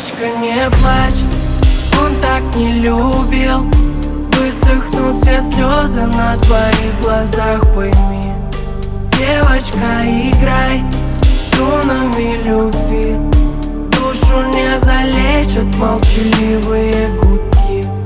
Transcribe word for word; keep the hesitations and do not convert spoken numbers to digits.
Девочка, не плачь, он так не любил. Высохнут все слезы на твоих глазах, пойми. Девочка, играй струнами любви. Душу не залечат молчаливые гудки.